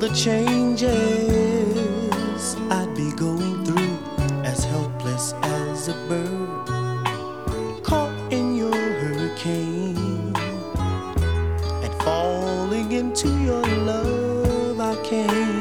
the changes I'd be going through, as helpless as a bird caught in your hurricane, and falling into your love I came.